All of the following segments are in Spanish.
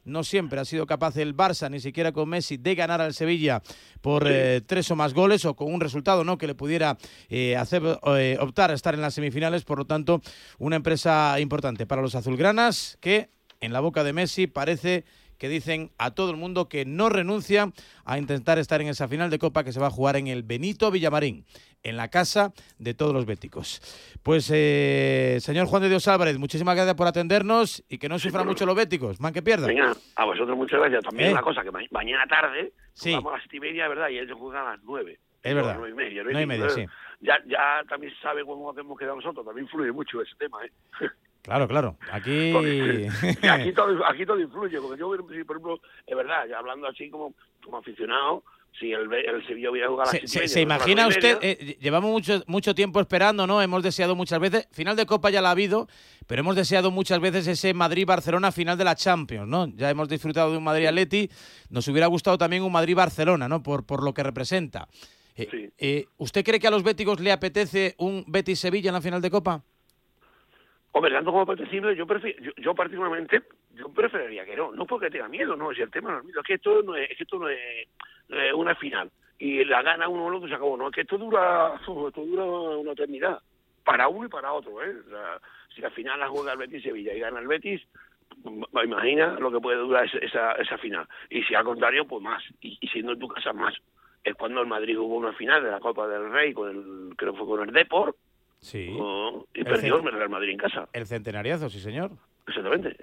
no siempre ha sido capaz el Barça, ni siquiera con Messi, de ganar al Sevilla por 3 o más goles, o con un resultado, ¿no?, que le pudiera hacer optar a estar en las semifinales. Por lo tanto, una empresa importante para los azulgranas, que en la boca de Messi parece que dicen a todo el mundo que no renuncia a intentar estar en esa final de Copa que se va a jugar en el Benito Villamarín, en la casa de todos los béticos. Pues, señor Juan de Dios Álvarez, muchísimas gracias por atendernos y que no sufran mucho los béticos, man que pierdan. Venga, a vosotros muchas gracias. También una cosa, que mañana tarde jugamos a las 7:30, ¿verdad? Y ellos juegan a las 9. Es verdad. 9:30. 9:30, sí. Ya también se sabe cómo hemos quedado nosotros. También influye mucho ese tema, ¿eh? Claro. Aquí... aquí todo influye. Porque yo, por ejemplo, es verdad, ya hablando así como aficionado, si el Sevilla hubiera jugado a las 7:30... ¿Se imagina usted? Llevamos mucho tiempo esperando, ¿no? Hemos deseado muchas veces... Final de Copa ya la ha habido, pero hemos deseado muchas veces ese Madrid-Barcelona final de la Champions, ¿no? Ya hemos disfrutado de un Madrid-Atleti. Nos hubiera gustado también un Madrid-Barcelona, ¿no? Por lo que representa. Sí. ¿Usted cree que a los béticos le apetece un Betis-Sevilla en la final de Copa? Hombre, tanto como apetecible, yo particularmente, yo preferiría que no porque tenga miedo, no, si el tema no es miedo, es que esto no es una final, y la gana uno o el otro se acabó, no, es que esto dura una eternidad, para uno y para otro, ¿eh? O sea, si la final la juega el Betis-Sevilla y gana el Betis, imagina lo que puede durar esa final, y si al contrario, pues más, y siendo en tu casa más. Es cuando el Madrid jugó una final de la Copa del Rey, creo que fue con el Depor, sí. Y perdió el Real Madrid en casa. El centenariazo, sí señor. Exactamente.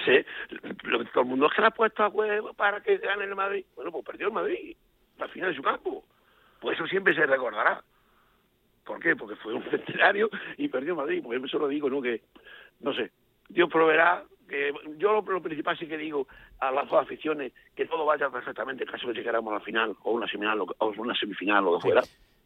Todo el mundo es que la ha puesto para que gane el Madrid. Bueno, pues perdió el Madrid al final de su campo. Pues eso siempre se recordará. ¿Por qué? Porque fue un centenario y perdió el Madrid. Pues eso lo digo, ¿no? Que, no sé, Dios proveerá. Que yo lo principal sí que digo a las dos aficiones, que todo vaya perfectamente en caso de que llegáramos a la final o una semifinal o lo que fuera.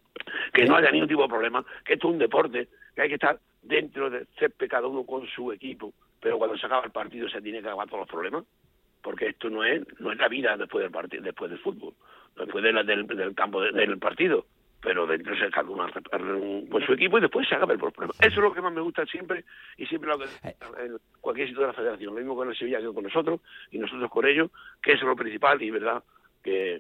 Que no haya ningún tipo de problema, que esto es un deporte, que hay que estar dentro de césped cada uno con su equipo, pero cuando se acaba el partido se tiene que acabar todos los problemas, porque esto no es la vida después del partido, después del fútbol, después del campo del partido, pero dentro se cada uno con su equipo y después se acaba el problema. Eso es lo que más me gusta siempre, y siempre lo que en cualquier sitio de la federación, lo mismo con el Sevilla que con nosotros, y nosotros con ellos, que eso es lo principal, y verdad que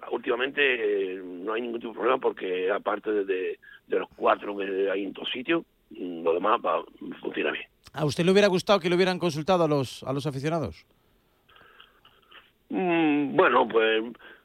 últimamente no hay ningún tipo de problema, porque aparte de los 4 que hay en todos sitios, lo demás funciona bien. ¿A usted le hubiera gustado que le hubieran consultado a los aficionados? Bueno, pues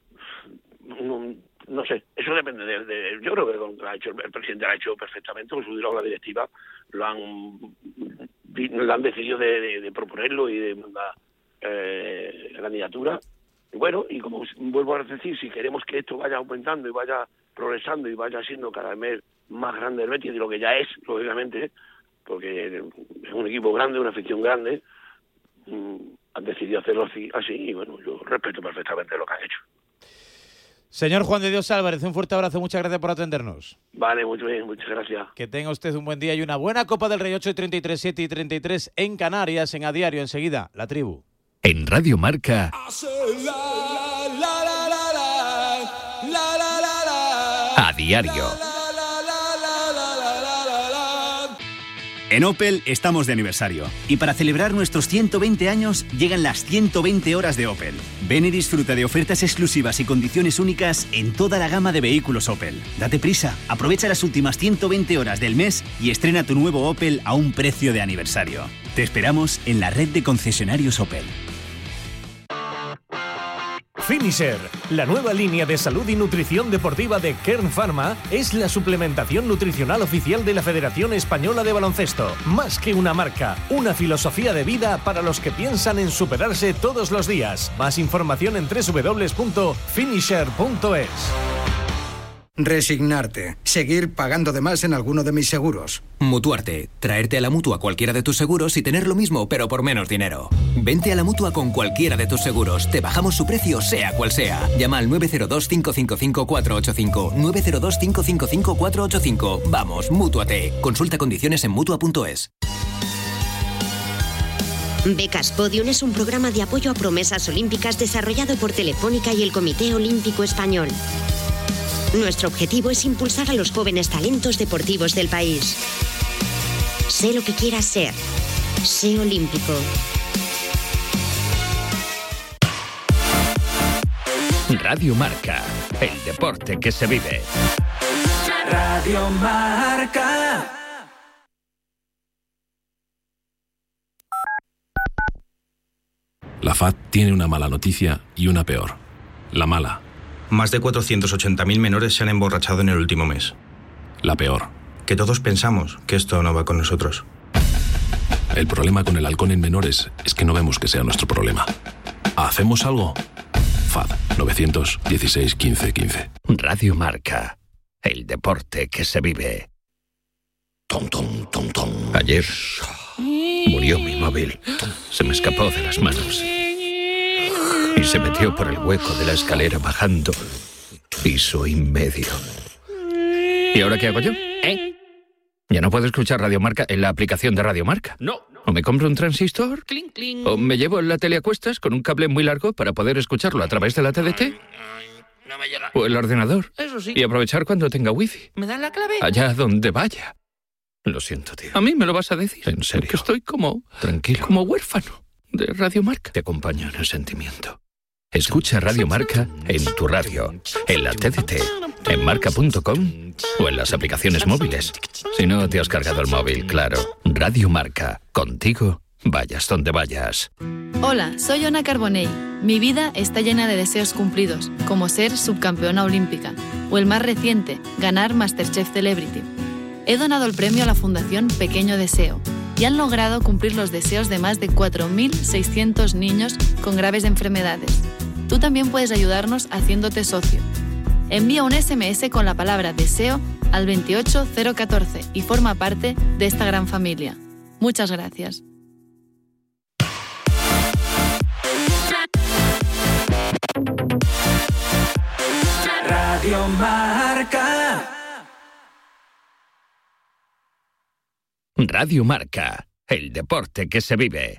no sé, eso depende yo creo que lo ha hecho el presidente, lo ha hecho perfectamente, con su la directiva lo han decidido de proponerlo y de mandar la candidatura. Bueno, y como vuelvo a decir, si queremos que esto vaya aumentando y vaya progresando y vaya siendo cada vez más grande el Betis de lo que ya es, lógicamente, porque es un equipo grande, una afición grande, han decidido hacerlo así, y bueno, yo respeto perfectamente lo que han hecho. Señor Juan de Dios Álvarez, un fuerte abrazo, muchas gracias por atendernos. Vale, muy bien, muchas gracias. Que tenga usted un buen día y una buena Copa del Rey. 8:33, 7:33 en Canarias, en A Diario, enseguida, La Tribu. En Radio Marca. A Diario. En Opel estamos de aniversario y para celebrar nuestros 120 años llegan las 120 horas de Opel. Ven y disfruta de ofertas exclusivas y condiciones únicas en toda la gama de vehículos Opel. Date prisa, aprovecha las últimas 120 horas del mes y estrena tu nuevo Opel a un precio de aniversario. Te esperamos en la red de concesionarios Opel. Finisher, la nueva línea de salud y nutrición deportiva de Kern Pharma, es la suplementación nutricional oficial de la Federación Española de Baloncesto. Más que una marca, una filosofía de vida para los que piensan en superarse todos los días. Más información en www.finisher.es. Resignarte. Seguir pagando de más en alguno de mis seguros. Mutuarte. Traerte a la Mutua cualquiera de tus seguros y tener lo mismo, pero por menos dinero. Vente a la Mutua con cualquiera de tus seguros. Te bajamos su precio, sea cual sea. Llama al 902-555-485. 902-555-485. Vamos, Mútuate. Consulta condiciones en Mutua.es. Becas Podium es un programa de apoyo a promesas olímpicas desarrollado por Telefónica y el Comité Olímpico Español. Nuestro objetivo es impulsar a los jóvenes talentos deportivos del país. Sé lo que quieras ser. Sé olímpico. Radio Marca, el deporte que se vive. Radio Marca. La FAD tiene una mala noticia y una peor. La mala. Más de 480.000 menores se han emborrachado en el último mes. La peor. Que todos pensamos que esto no va con nosotros. El problema con el alcohol en menores es que no vemos que sea nuestro problema. ¿Hacemos algo? FAD 916 15 15. Radio Marca, el deporte que se vive. Ayer murió mi móvil. Se me escapó de las manos y se metió por el hueco de la escalera bajando piso y medio. ¿Y ahora qué hago yo? ¿Ya no puedo escuchar Radio Marca en la aplicación de Radio Marca? No. ¿O me compro un transistor? Cling, cling. ¿O me llevo la tele a cuestas con un cable muy largo para poder escucharlo a través de la TDT? No me llega. ¿O el ordenador? Eso sí. Y aprovechar cuando tenga wifi. ¿Me dan la clave? Allá donde vaya. Lo siento, tío. ¿A mí me lo vas a decir? En serio. Que estoy como... tranquilo. Como huérfano de Radio Marca. Te acompaño en el sentimiento. Escucha Radio Marca en tu radio, en la TDT, en marca.com o en las aplicaciones móviles. Si no te has cargado el móvil, claro. Radio Marca. Contigo, vayas donde vayas. Hola, soy Ona Carbonell. Mi vida está llena de deseos cumplidos, como ser subcampeona olímpica, o el más reciente, ganar MasterChef Celebrity. He donado el premio a la Fundación Pequeño Deseo y han logrado cumplir los deseos de más de 4.600 niños con graves enfermedades. Tú también puedes ayudarnos haciéndote socio. Envía un SMS con la palabra deseo al 28014 y forma parte de esta gran familia. Muchas gracias. Radio Marca. Radio Marca, el deporte que se vive.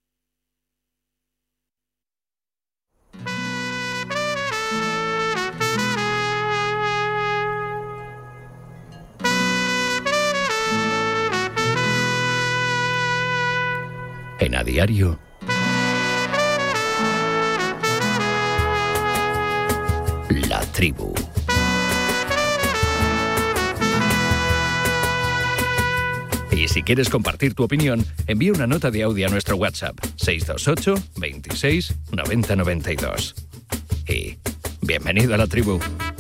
En A Diario, La Tribu. Y si quieres compartir tu opinión, envía una nota de audio a nuestro WhatsApp 628 26 90 92. Y bienvenido a La Tribu.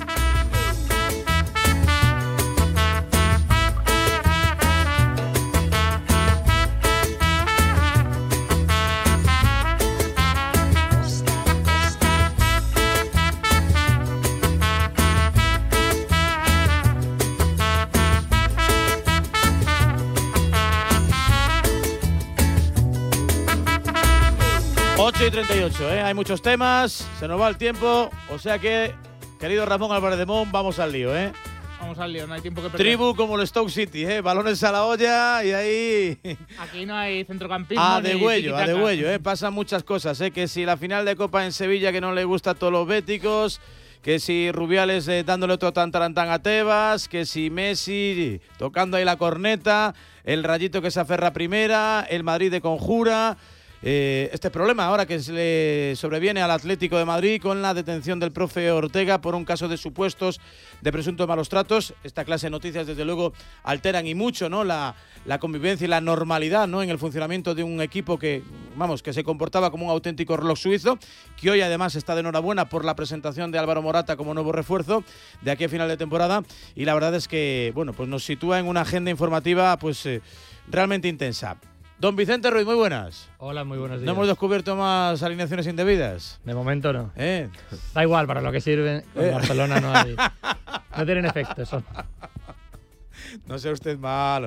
Y 38, hay muchos temas, se nos va el tiempo, o sea que, querido Ramón Álvarez de Mon, vamos al lío, Vamos al lío, no hay tiempo que perder. Tribu como el Stoke City, balones a la olla y ahí... Aquí no hay centrocampismo a de huello, pasan muchas cosas, que si la final de Copa en Sevilla que no le gusta a todos los béticos, que si Rubiales dándole otro tantarantán a Tebas, que si Messi tocando ahí la corneta, el Rayito que se aferra a primera, el Madrid de conjura... este problema ahora que se le sobreviene al Atlético de Madrid con la detención del profe Ortega por un caso de supuestos de presuntos malos tratos. Esta clase de noticias desde luego alteran y mucho, ¿no?, la convivencia y la normalidad, ¿no?, en el funcionamiento de un equipo que se comportaba como un auténtico reloj suizo, que hoy además está de enhorabuena por la presentación de Álvaro Morata como nuevo refuerzo de aquí a final de temporada, y la verdad es que pues nos sitúa en una agenda informativa realmente intensa. Don Vicente Ruiz, muy buenas. Hola, muy buenos días. ¿No hemos descubierto más alineaciones indebidas? De momento no. Da igual, para lo que sirve, en Barcelona no hay. No tienen efecto eso. No sea usted malo.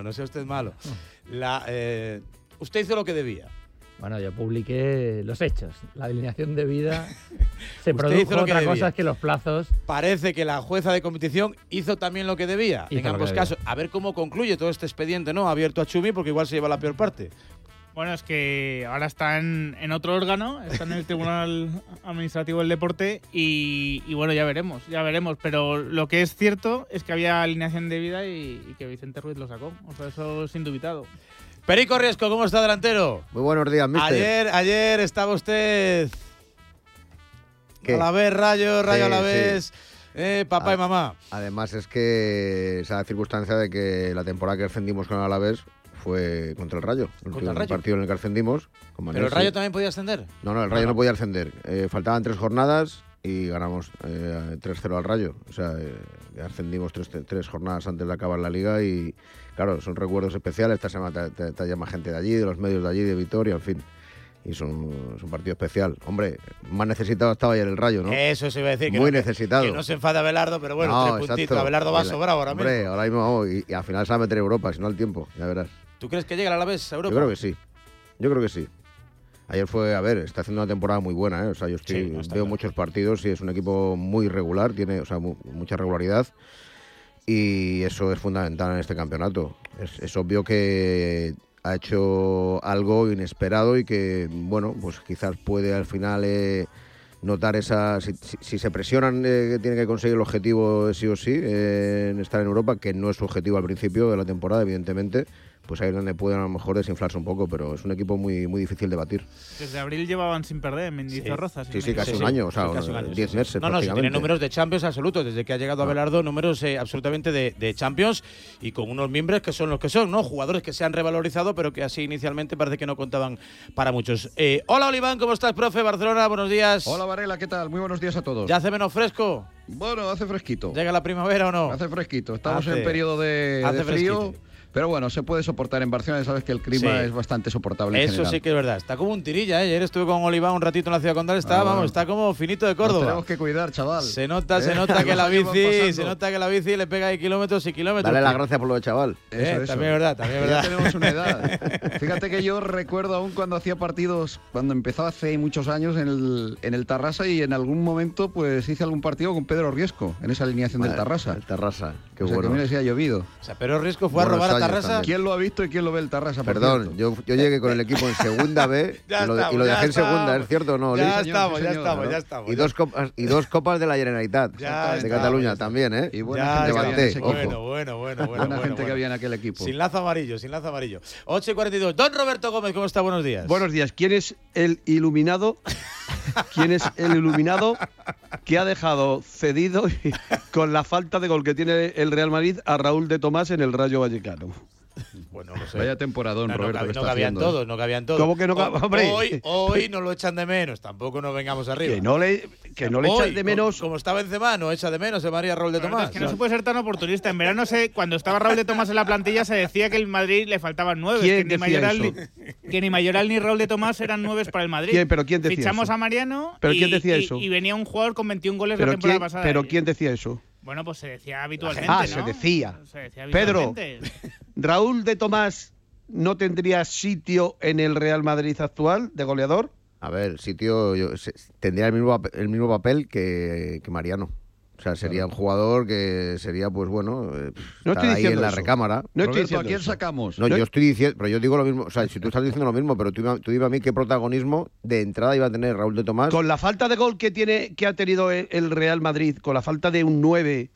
Usted hizo lo que debía. Bueno, yo publiqué los hechos. La alineación de vida se produjo. Otra cosa es que los plazos... Parece que la jueza de competición hizo también lo que debía. En ambos casos. A ver cómo concluye todo este expediente, ¿no?, abierto a Chumi, porque igual se lleva la peor parte. Bueno, es que ahora está en otro órgano, está en el Tribunal Administrativo del Deporte y bueno, ya veremos. Pero lo que es cierto es que había alineación de vida y que Vicente Ruiz lo sacó. O sea, eso es indubitado. Perico Riesco, ¿cómo está, delantero? Muy buenos días, mister. Ayer estaba usted A la vez, Rayo a la vez. Papá y mamá. Además es que esa circunstancia de que la temporada que ascendimos con el Alavés fue contra el Rayo. El partido en el que ascendimos. ¿Pero el Rayo también podía ascender? No, el Rayo no podía ascender. Faltaban 3 jornadas y ganamos 3-0 al Rayo. O sea, ascendimos 3 jornadas antes de acabar la Liga y, claro, son recuerdos especiales. Esta semana te llama gente de allí, de los medios de allí, de Vitoria, en fin. Y es un partido especial. Hombre, más necesitado estaba ayer el Rayo, ¿no? Eso se iba a decir. Muy necesitado. Que no se enfada Abelardo, pero bueno, 3 puntitos. Exacto. Abelardo va sobrado ahora mismo. Hombre, ahora mismo y al final se va a meter Europa, si no al tiempo, ya verás. ¿Tú crees que llega el Alavés a Europa? Yo creo que sí. Ayer está haciendo una temporada muy buena, ¿eh? O sea, yo veo muchos partidos y es un equipo muy regular, tiene mucha regularidad y eso es fundamental en este campeonato. Es obvio que ha hecho algo inesperado y que, bueno, pues quizás puede al final notar esa... Si se presionan, tiene que conseguir el objetivo sí o sí, en estar en Europa, que no es su objetivo al principio de la temporada, evidentemente, pues ahí es donde pueden a lo mejor desinflarse un poco, pero es un equipo muy, muy difícil de batir. Desde abril llevaban sin perder en Mendizorroza. Sí, casi un año, o sea, 10 meses. No, si tiene números de Champions absolutos, desde que ha llegado Abelardo, números absolutamente de Champions y con unos miembros que son los que son, ¿no? Jugadores que se han revalorizado, pero que así inicialmente parece que no contaban para muchos. Hola, Oliván, ¿cómo estás, profe? Barcelona, buenos días. Hola, Varela, ¿qué tal? Muy buenos días a todos. ¿Ya hace menos fresco? Bueno, hace fresquito. ¿Llega la primavera o no? Hace fresquito. Estamos en periodo de frío. Fresquito. Pero bueno, se puede soportar en Barcelona, sabes que el clima es bastante soportable en general. Sí que es verdad, está como un tirilla, ¿eh? Ayer estuve con Oliván un ratito en la ciudad condal, está como finito de Córdoba. Nos tenemos que cuidar, chaval. Se nota que la bici le pega de kilómetros y kilómetros. Dale las gracias por lo de chaval. Eso. También es verdad. Ya tenemos una edad. Fíjate que yo recuerdo aún cuando hacía partidos, cuando empezaba hace muchos años en el Tarrasa y en algún momento pues hice algún partido con Pedro Riesco en esa alineación del Tarrasa. El Tarrasa, qué bueno. Que mira si ha llovido. O sea, Pedro Riesco fue a robar a Tarrasa. También. ¿Quién lo ha visto y quién lo ve el Tarrasa? Perdón, yo llegué con el equipo en segunda B y lo dejé en segunda, ¿es cierto o no? Ya estamos. Y dos copas de la Generalitat de Cataluña también, ¿eh? Y buena gente que había en ese equipo. Bueno. Buena gente que había en aquel equipo. Sin lazo amarillo. 8:42. Don Roberto Gómez, ¿cómo está? Buenos días. Buenos días. ¿Quién es el iluminado? ¿Quién es el iluminado que ha dejado cedido con la falta de gol que tiene el Real Madrid a Raúl de Tomás en el Rayo Vallecano? Bueno, no sé. Vaya temporadón, Roberto. No cabían todos. ¿Cómo que no cabían? Hombre. Hoy no lo echan de menos, tampoco nos vengamos arriba. Que no le echan de menos. Como está Benzema, no echa de menos el María Raúl de Tomás. Es que no se puede ser tan oportunista. En verano, cuando estaba Raúl de Tomás en la plantilla, se decía que el Madrid le faltaban 9. ¿Quién que decía eso? Que ni Mayoral ni Raúl de Tomás eran 9 para el Madrid. ¿Pero quién decía Fichamos eso? a Mariano. ¿Pero quién decía eso? Y venía un jugador con 21 goles la temporada pasada. ¿Pero quién decía eso? Bueno, pues se decía habitualmente, ¿no? se decía. Pedro, ¿Raúl de Tomás no tendría sitio en el Real Madrid actual de goleador? A ver, sitio tendría el mismo papel que Mariano. O sea, sería un jugador que sería, pues bueno, no estoy ahí en la eso. recámara. No estoy Roberto, ¿a quién sacamos? No, yo estoy diciendo, pero yo digo lo mismo. O sea, si tú estás diciendo lo mismo, pero tú dime a mí qué protagonismo de entrada iba a tener Raúl de Tomás. Con la falta de gol que ha tenido el Real Madrid, con la falta de un 9,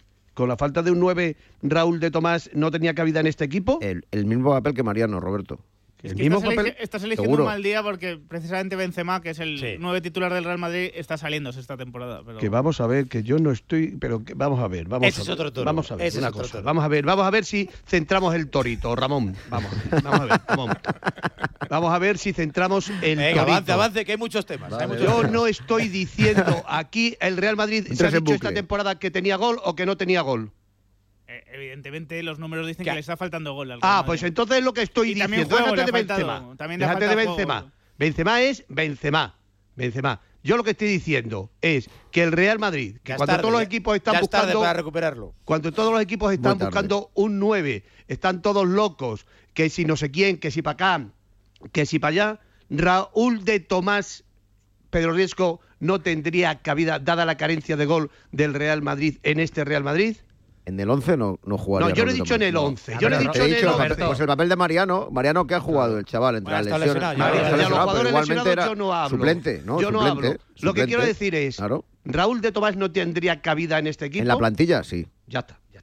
Raúl de Tomás no tenía cabida en este equipo. El mismo papel que Mariano, Roberto. Es que estás eligiendo un mal día porque precisamente Benzema, que es el 9 titular del Real Madrid, está saliéndose esta temporada. Pero... Que vamos a ver, que yo no estoy... Pero que vamos a ver. Ese es otro toro. Vamos a ver una cosa. Vamos a ver si centramos el torito, Ramón. Vamos a ver. Vamos a ver si centramos el torito. Avance, que hay muchos temas. Yo no estoy diciendo aquí el Real Madrid se ha dicho esta temporada que tenía gol o que no tenía gol. Evidentemente los números dicen que le está faltando gol al Real Madrid. Pues entonces es lo que estoy diciendo. Déjate de Benzema. Déjate de Benzema. Benzema es Benzema. Yo lo que estoy diciendo es que el Real Madrid, que cuando todos los equipos están buscando para recuperarlo. Cuando todos los equipos están buscando un 9, están todos locos, que si no sé quién, que si para acá, que si para allá, Raúl de Tomás, Pedro Riesco no tendría cabida dada la carencia de gol del Real Madrid en este Real Madrid. En el 11 no jugaría. No, yo no he dicho en el 11. Yo no he dicho en el 11. Pues el papel de Mariano que ha jugado el chaval entre las lesiones. Los jugadores lesionados yo no hablo. Suplente, ¿no? Yo no hablo. Lo que quiero decir es, Raúl de Tomás no tendría cabida en este equipo. En la plantilla, sí. Ya está.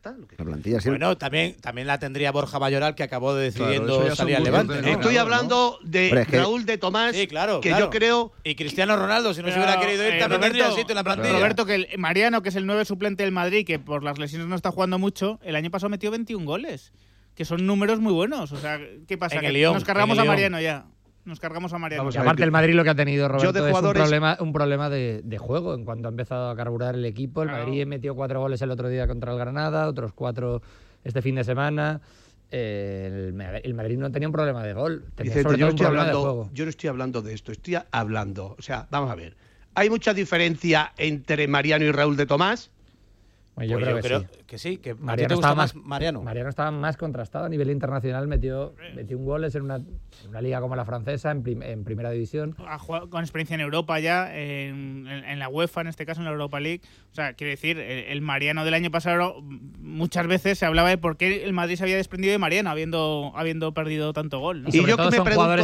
está. La plantilla sí. Bueno, también la tendría Borja Mayoral, que acabó decidiendo salir al Levante. ¿No? Estoy hablando de Raúl de Tomás, sí, claro, que yo creo... Y Cristiano Ronaldo, si no se hubiera querido ir, también tendría sitio en la plantilla. Roberto, que el Mariano, que es el 9 suplente del Madrid, que por las lesiones no está jugando mucho, el año pasado metió 21 goles, que son números muy buenos. O sea, ¿qué pasa? Que Lyon, nos cargamos a Mariano ya. Nos cargamos a Mariano. Aparte, el Madrid lo que ha tenido, Roberto, es un problema de juego. En cuanto ha empezado a carburar el equipo, el Madrid metió 4 goles el otro día contra el Granada, otros 4 este fin de semana. El Madrid no tenía un problema de gol, tenía sobre todo un problema de juego. Yo no estoy hablando de esto, estoy hablando... O sea, vamos a ver. ¿Hay mucha diferencia entre Mariano y Raúl de Tomás? Yo creo que sí, que Mariano estaba más Mariano. Mariano estaba más contrastado a nivel internacional, metió un gol en una liga como la francesa, en primera división. Ha jugado con experiencia en Europa ya, en la UEFA, en este caso en la Europa League. O sea, quiero decir, el Mariano del año pasado, muchas veces se hablaba de por qué el Madrid se había desprendido de Mariano, habiendo perdido tanto gol, ¿no? Y yo que me pregunto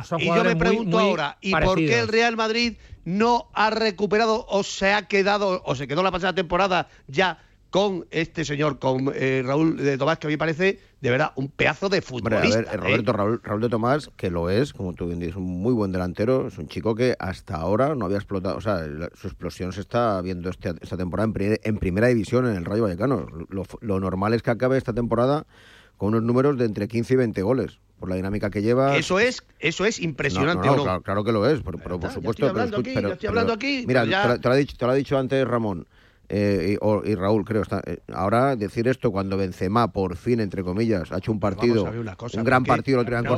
ahora, ¿y por qué el Real Madrid no ha recuperado o se quedó la pasada temporada ya con este señor, con Raúl de Tomás, que a mí me parece de verdad un pedazo de futbolista? Hombre, a ver, Roberto, Raúl de Tomás, que lo es, como tú bien dices, un muy buen delantero, es un chico que hasta ahora no había explotado, o sea, su explosión se está viendo esta temporada en primera división en el Rayo Vallecano. Lo normal es que acabe esta temporada con unos números de entre 15 y 20 goles. Por la dinámica que lleva. Eso es impresionante, ¿o no? Claro que lo es, pero por supuesto. Estoy hablando aquí. Mira, te lo ha dicho antes Ramón y Raúl, creo. Ahora decir esto cuando Benzema, por fin, entre comillas, ha hecho un partido, un gran partido el otro día en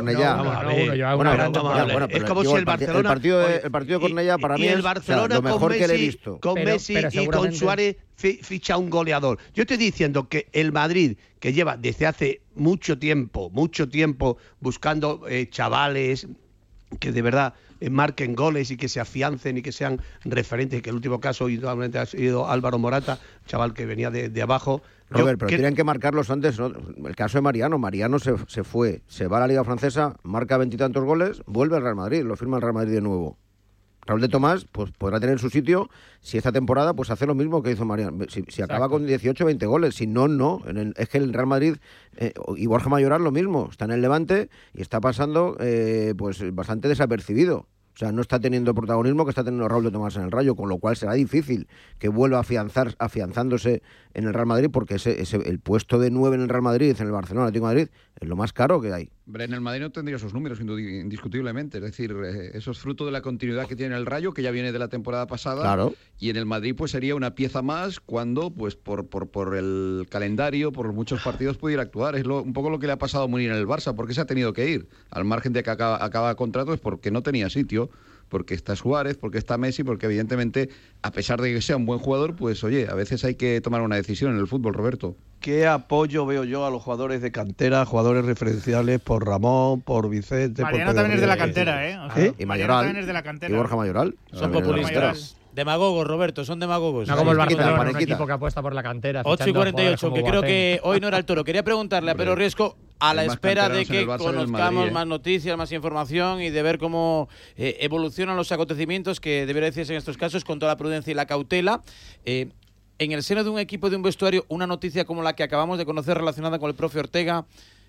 Cornellá. Es como si el Barcelona... El partido de Cornellá para mí es lo mejor que le he visto. Con Messi y con Suárez ficha un goleador. Yo estoy diciendo que el Madrid, que lleva desde hace mucho tiempo buscando chavales que de verdad marquen goles y que se afiancen y que sean referentes, que el último caso indudablemente ha sido Álvaro Morata, chaval que venía de abajo. Robert, pero tenían que marcarlos antes, ¿no? El caso de Mariano se fue, se va a la Liga Francesa, marca 20 y tantos goles, vuelve al Real Madrid, lo firma el Real Madrid de nuevo. Raúl de Tomás pues podrá tener su sitio si esta temporada pues hace lo mismo que hizo Mariano, si acaba con 18 o 20 goles, si no. Es que el Real Madrid y Borja Mayoral lo mismo, está en el Levante y está pasando pues bastante desapercibido. O sea, no está teniendo protagonismo que está teniendo Raúl de Tomás en el Rayo, con lo cual será difícil que vuelva afianzándose en el Real Madrid, porque el puesto de 9 en el Real Madrid, en el Barcelona, Atlético de Madrid, es lo más caro que hay. En el Madrid no tendría esos números, indiscutiblemente. Es decir, eso es fruto de la continuidad que tiene el Rayo, que ya viene de la temporada pasada. Claro. Y en el Madrid pues sería una pieza más cuando, pues por el calendario, por muchos partidos pudiera actuar. Es un poco lo que le ha pasado a Munir en el Barça, porque se ha tenido que ir. Al margen de que acaba contrato es porque no tenía sitio, porque está Suárez, porque está Messi, porque evidentemente, a pesar de que sea un buen jugador, pues oye, a veces hay que tomar una decisión en el fútbol, Roberto. ¿Qué apoyo veo yo a los jugadores de cantera, jugadores referenciales por Ramón, por Vicente? Mariano también es de la cantera, ¿eh? O sea, y Mayoral. También es de la cantera. Y Borja Mayoral. Son populistas. Demagogos, Roberto, son demagogos. No como el Barcelona, un equipo que apuesta por la cantera. 8:48, que creo que hoy no era el toro. Quería preguntarle a Pedro Riesco, a la espera de que conozcamos más noticias, más información y de ver cómo evolucionan los acontecimientos, que debería decirse en estos casos con toda la prudencia y la cautela. En el seno de un equipo, de un vestuario, una noticia como la que acabamos de conocer relacionada con el profe Ortega,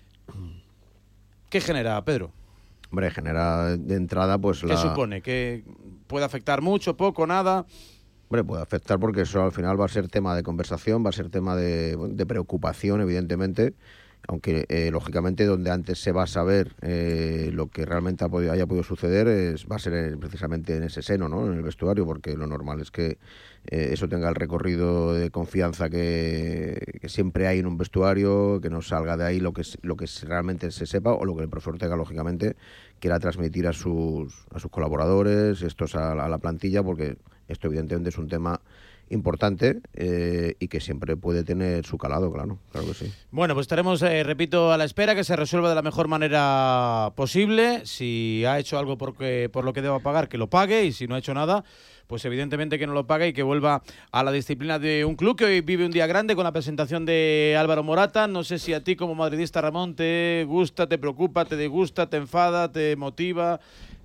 ¿qué genera, Pedro? Hombre, genera de entrada pues ¿Qué supone? ¿Que puede afectar mucho, poco, nada? Hombre, puede afectar porque eso al final va a ser tema de conversación, va a ser tema de preocupación, evidentemente, aunque lógicamente donde antes se va a saber lo que realmente haya podido suceder va a ser precisamente en ese seno, ¿no? En el vestuario, porque lo normal es que eso tenga el recorrido de confianza que siempre hay en un vestuario, que no salga de ahí lo que realmente se sepa, o lo que el profesor Ortega lógicamente quiera transmitir a sus colaboradores, a la plantilla, porque esto evidentemente es un tema importante y que siempre puede tener su calado, claro que sí. Bueno, pues estaremos, repito, a la espera que se resuelva de la mejor manera posible. Si ha hecho algo por lo que deba pagar, que lo pague, y si no ha hecho nada, pues evidentemente que no lo pague y que vuelva a la disciplina de un club que hoy vive un día grande con la presentación de Álvaro Morata. No sé si a ti como madridista, Ramón, te gusta, te preocupa, te disgusta, te enfada, te motiva.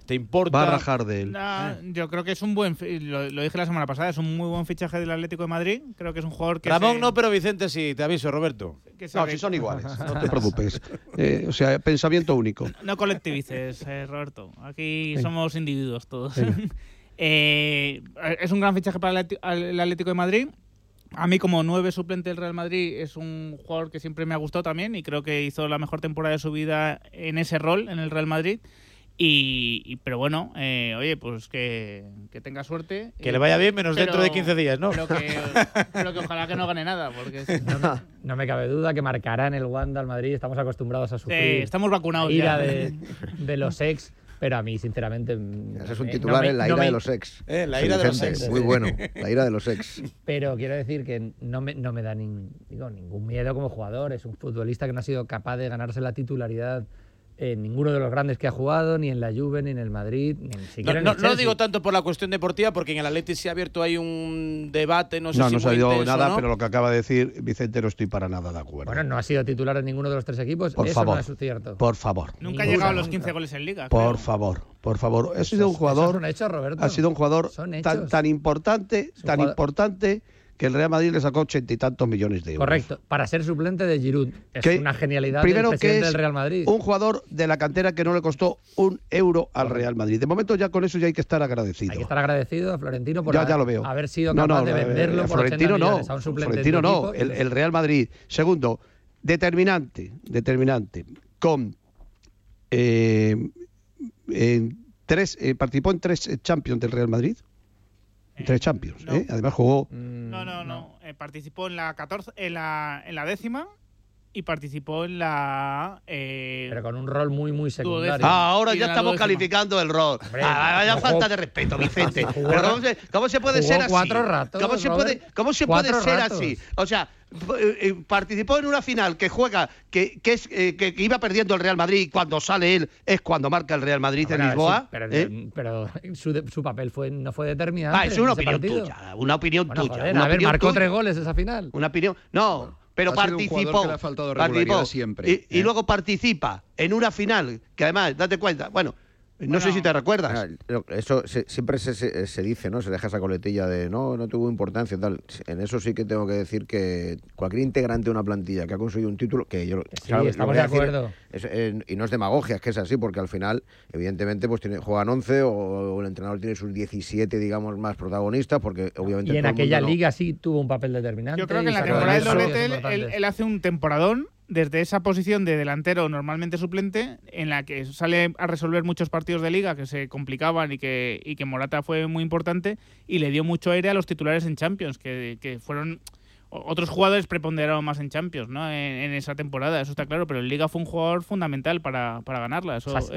¿Te importa? Va a rajar de él. Yo creo que es un buen... Lo dije la semana pasada, es un muy buen fichaje del Atlético de Madrid. Creo que es un jugador que... Ramón no, pero Vicente sí, te aviso, Roberto. No, si son iguales, no te preocupes. O sea, pensamiento único. No colectivices, Roberto. Aquí somos individuos todos. Es un gran fichaje para el Atlético de Madrid. A mí, como 9 suplente del Real Madrid, es un jugador que siempre me ha gustado también y creo que hizo la mejor temporada de su vida en ese rol, en el Real Madrid. Pero bueno, oye, pues que tenga suerte. Que le vaya bien, menos dentro de 15 días, ¿no? Pero que ojalá que no gane nada, porque no me cabe duda que marcará en el Wanda al Madrid. Estamos acostumbrados a sufrir. Sí, estamos vacunados ira ya. de los ex. Pero a mí, sinceramente... Ese es un titular, la ira de los ex. La ira de los ex. Muy bueno, la ira de los ex. Pero quiero decir que no me da ningún miedo como jugador. Es un futbolista que no ha sido capaz de ganarse la titularidad en ninguno de los grandes que ha jugado, ni en la Juve, ni en el Madrid, ni siquiera en el Chelsea. No digo tanto por la cuestión deportiva, porque en el Atleti se ha abierto ahí un debate, no sé si no muy ha ido intenso, nada, ¿no? pero lo que acaba de decir Vicente no estoy para nada de acuerdo. Bueno, no ha sido titular en ninguno de los 3 equipos, por eso favor, no es cierto. Por favor. Nunca ha llegado a los 15 goles en Liga. Por favor. Ha sido un jugador... Son hechos, Roberto. Ha sido un jugador tan importante que el Real Madrid le sacó 80 y tantos millones de euros. Correcto, para ser suplente de Giroud. Es una genialidad del presidente del Real Madrid. Un jugador de la cantera que no le costó €1 al Real Madrid. De momento ya con eso ya hay que estar agradecido. Hay que estar agradecido a Florentino por ya lo veo. haber sido capaz de venderlo por 80 millones a un suplente Florentino de tu equipo. El Real Madrid. Segundo, determinante. Con participó en 3 Champions del Real Madrid. 3 Champions, no. Además jugó... No. Participó en la 14, en la 10ª y participó en la... Pero con un rol muy secundario. Ahora ya estamos calificando el rol. Vaya falta de respeto, Vicente. Pero ¿cómo se puede ser así? 4 ratos, ¿Cómo se puede ser así? O sea, participó en una final que juega, que iba perdiendo el Real Madrid y cuando sale él es cuando marca el Real Madrid en Lisboa. Sí, pero su papel no fue determinante. Es una opinión tuya. Una opinión tuya. Marcó 3 goles esa final. Una opinión... No... Pero participó, siempre. Y luego participa en una final, que además, date cuenta, no sé si te recuerdas. Eso siempre se dice, ¿no? Se deja esa coletilla de no tuvo importancia y tal. En eso sí que tengo que decir que cualquier integrante de una plantilla que ha conseguido un título, que yo estamos de acuerdo. Y no es demagogia, es que es así, porque al final, evidentemente, pues juegan 11 o el entrenador tiene sus 17, digamos, más protagonistas, porque obviamente... Y en aquella liga sí tuvo un papel determinante. Yo creo que en la temporada del Doletel él hace un temporadón desde esa posición de delantero normalmente suplente, en la que sale a resolver muchos partidos de Liga que se complicaban y que Morata fue muy importante y le dio mucho aire a los titulares en Champions, que fueron... Otros jugadores preponderaron más en Champions, ¿no? En esa temporada, eso está claro, pero en Liga fue un jugador fundamental para ganarla.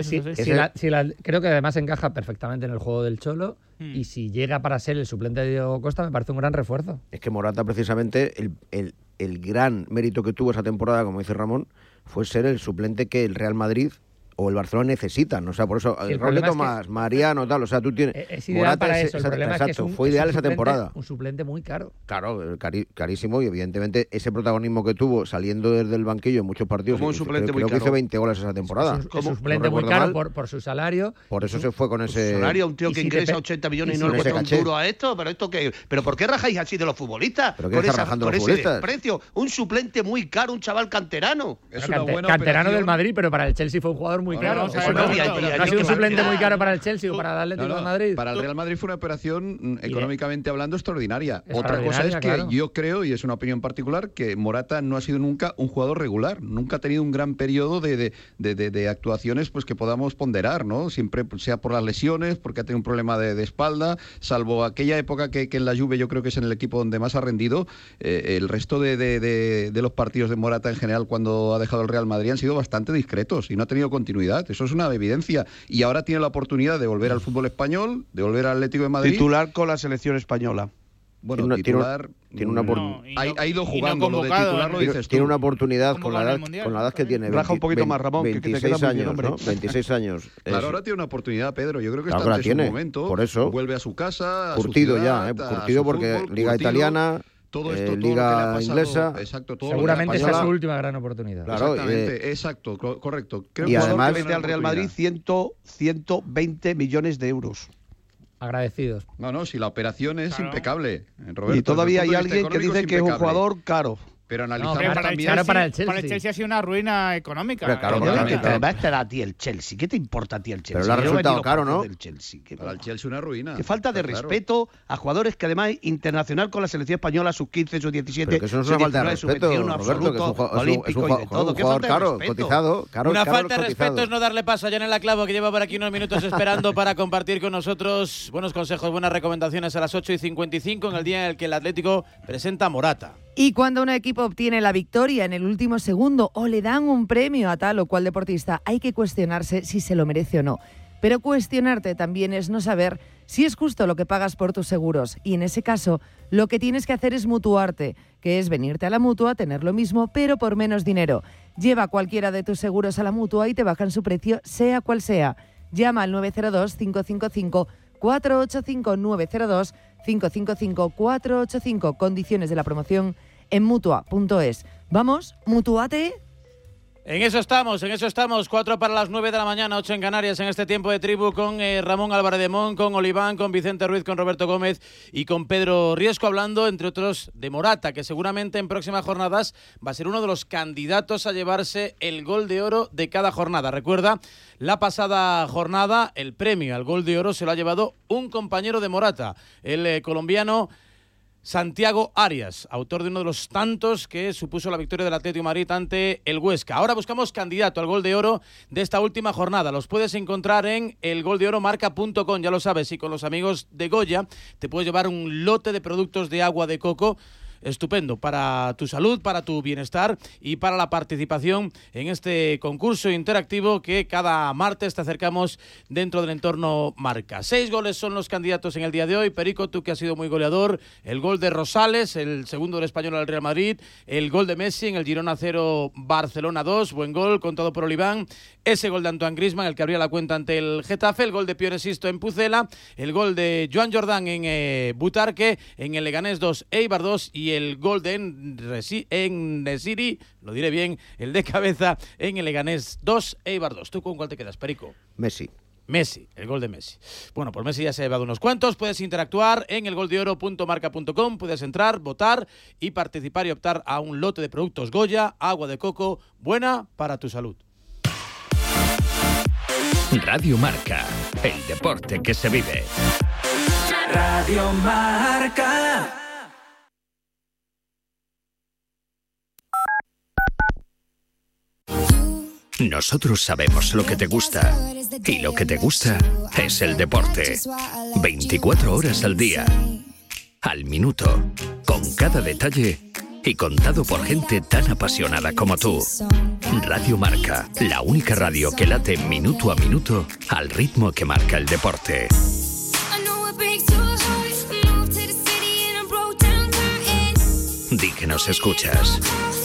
Creo que además encaja perfectamente en el juego del Cholo y si llega para ser el suplente de Diego Costa me parece un gran refuerzo. Es que Morata precisamente el gran mérito que tuvo esa temporada, como dice Ramón, fue ser el suplente que el Real Madrid o el Barcelona necesitan, o sea, por eso el rol de Tomás, Mariano, tal, o sea, tú tienes... Es ideal Morata para eso, el problema es que fue ideal esa temporada. Un suplente muy caro. Claro, carísimo, y evidentemente ese protagonismo que tuvo saliendo desde el banquillo en muchos partidos, como un suplente creo que hizo 20 goles esa temporada. Un suplente muy caro por su salario. Por eso se fue con ese... salario, un tío que ingresa 80 millones y no le cuesta un duro a esto, pero esto qué... ¿Pero por qué rajáis así de los futbolistas? ¿Pero qué está rajando los futbolistas? Desprecio, un suplente muy caro, un chaval canterano. Es una buena canterano del Madrid, pero para el Chelsea fue un jugador muy caro. ¿No ha sido un suplente muy caro para el Chelsea o para el Atlético de Madrid? Para el Real Madrid fue una operación, económicamente hablando, extraordinaria. Otra cosa es que yo creo, y es una opinión particular, que Morata no ha sido nunca un jugador regular. Nunca ha tenido un gran periodo de actuaciones pues que podamos ponderar, ¿no? Siempre sea por las lesiones, porque ha tenido un problema de espalda, salvo aquella época que en la Juve yo creo que es en el equipo donde más ha rendido. El resto de los partidos de Morata en general cuando ha dejado el Real Madrid han sido bastante discretos y no ha tenido continuidad. Eso es una evidencia, y ahora tiene la oportunidad de volver al fútbol español, de volver al Atlético de Madrid. Titular con la selección española. Bueno, titular... Tiene una ha ido jugando, lo de titular lo dices tú. Tiene una oportunidad con la edad que tiene. Raja un poquito más, Ramón, 26 años, ¿no? 26 años. Claro, ahora tiene una oportunidad, Pedro. Yo creo que está en su momento. Por eso. Vuelve a su casa, curtido a su ciudad, ya, curtido porque Liga Italiana... todo esto, Liga todo lo que le ha pasado, inglesa. Exacto, todo seguramente esa es su última gran oportunidad. Claro, exactamente, exacto, correcto. Creo que además vende al Real Madrid 120 millones de euros. Agradecidos. No, si la operación es impecable, Roberto. Y todavía hay alguien que dice que es un jugador caro. Pero analizamos también. Para el Chelsea. Para el Chelsea ha sido una ruina económica. Claro, ¿Qué te va a estar a ti el Chelsea? ¿Qué te importa a ti el Chelsea? Pero le ha resultado caro, ¿no? para el Chelsea una ruina. Qué falta de respeto a jugadores que además internacional con la selección española, sus 15, sus 17. Pero que eso no es una falta de respeto, Roberto, que es un jugador caro, cotizado. Una falta de respeto es no darle paso a Yanela Clavo, que lleva por aquí unos minutos esperando para compartir con nosotros buenos consejos, buenas recomendaciones a las 8:55 en el día en el que el Atlético presenta a Morata. Y cuando un equipo obtiene la victoria en el último segundo o le dan un premio a tal o cual deportista, hay que cuestionarse si se lo merece o no. Pero cuestionarte también es no saber si es justo lo que pagas por tus seguros. Y en ese caso, lo que tienes que hacer es mutuarte, que es venirte a la Mutua, tener lo mismo, pero por menos dinero. Lleva cualquiera de tus seguros a la Mutua y te bajan su precio, sea cual sea. Llama al 902-555-485, 902-555-485. Condiciones de la promoción en Mutua.es. Vamos, mutuate. En eso estamos, 4 para las 9 de la mañana, 8 en Canarias, en este tiempo de tribu con Ramón Álvarez de Mon, con Oliván, con Vicente Ruiz, con Roberto Gómez y con Pedro Riesco, hablando, entre otros, de Morata, que seguramente en próximas jornadas va a ser uno de los candidatos a llevarse el Gol de Oro de cada jornada. Recuerda, la pasada jornada, el premio al Gol de Oro se lo ha llevado un compañero de Morata, el colombiano Santiago Arias, autor de uno de los tantos que supuso la victoria del Atlético de Madrid ante el Huesca. Ahora buscamos candidato al Gol de Oro de esta última jornada. Los puedes encontrar en elgoldeoromarca.com, ya lo sabes, y con los amigos de Goya te puedes llevar un lote de productos de agua de coco estupendo para tu salud, para tu bienestar y para la participación en este concurso interactivo que cada martes te acercamos dentro del entorno Marca. 6 goles son los candidatos en el día de hoy. Perico, tú que has sido muy goleador, el gol de Rosales, el segundo del Español al Real Madrid, el gol de Messi en el Girona 0, Barcelona 2, buen gol, contado por Oliván, ese gol de Antoine Griezmann, el que abría la cuenta ante el Getafe, el gol de Pione Sisto en Pucela, el gol de Joan Jordán en Butarque, en el Leganés 2, Eibar 2 y el gol de Nesiri, lo diré bien, el de cabeza en el Leganés 2, Eibar 2. ¿Tú con cuál te quedas, Perico? Messi, el gol de Messi. Bueno, por Messi ya se ha llevado unos cuantos. Puedes interactuar en elgoldeoro.marca.com, puedes entrar, votar y participar y optar a un lote de productos Goya, agua de coco, buena para tu salud. Radio Marca, el deporte que se vive. Radio Marca. Nosotros sabemos lo que te gusta, y lo que te gusta es el deporte. 24 horas al día, al minuto, con cada detalle y contado por gente tan apasionada como tú. Radio Marca, la única radio que late minuto a minuto al ritmo que marca el deporte. Di que nos escuchas.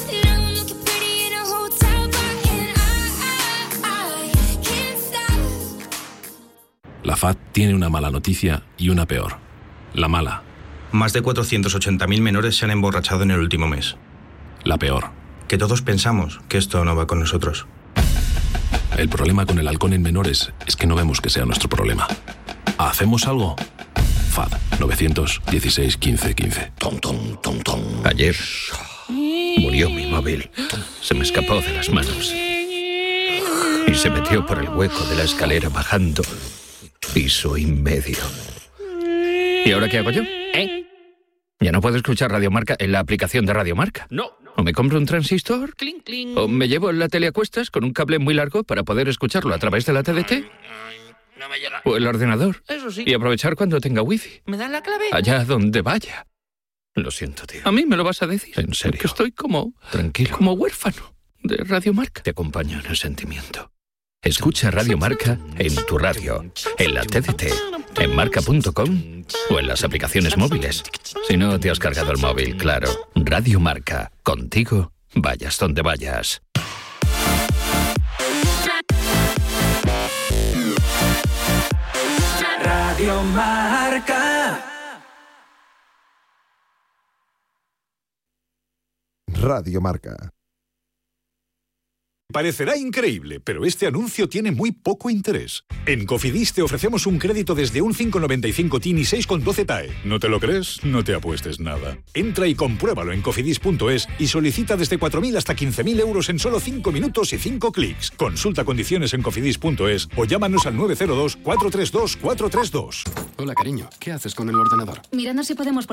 La FAD tiene una mala noticia y una peor. La mala. Más de 480.000 menores se han emborrachado en el último mes. La peor. Que todos pensamos que esto no va con nosotros. El problema con el alcohol en menores es que no vemos que sea nuestro problema. ¿Hacemos algo? FAD 916 15 15. Ayer murió mi móvil. Se me escapó de las manos y se metió por el hueco de la escalera bajando piso y medio. ¿Y ahora qué hago yo? ¿Ya no puedo escuchar Radio Marca en la aplicación de Radio Marca? No. ¿O me compro un transistor? Cling, cling. ¿O me llevo la tele a cuestas con un cable muy largo para poder escucharlo a través de la TDT? No me llega. ¿O el ordenador? Eso sí. Y aprovechar cuando tenga wifi. ¿Me dan la clave? Allá donde vaya. Lo siento, tío. ¿A mí me lo vas a decir? En serio. Que estoy como... Tranquilo. Como huérfano de Radio Marca. Te acompaño en el sentimiento. Escucha Radio Marca en tu radio, en la TDT, en marca.com o en las aplicaciones móviles. Si no te has cargado el móvil, claro. Radio Marca. Contigo, vayas donde vayas. Radio Marca. Radio Marca. Parecerá increíble, pero este anuncio tiene muy poco interés. En Cofidis te ofrecemos un crédito desde un 5,95 TIN y 6,12 TAE. ¿No te lo crees? No te apuestes nada. Entra y compruébalo en cofidis.es y solicita desde 4.000 hasta 15.000 euros en solo 5 minutos y 5 clics. Consulta condiciones en cofidis.es o llámanos al 902 432 432. Hola, cariño. ¿Qué haces con el ordenador? Mirando si podemos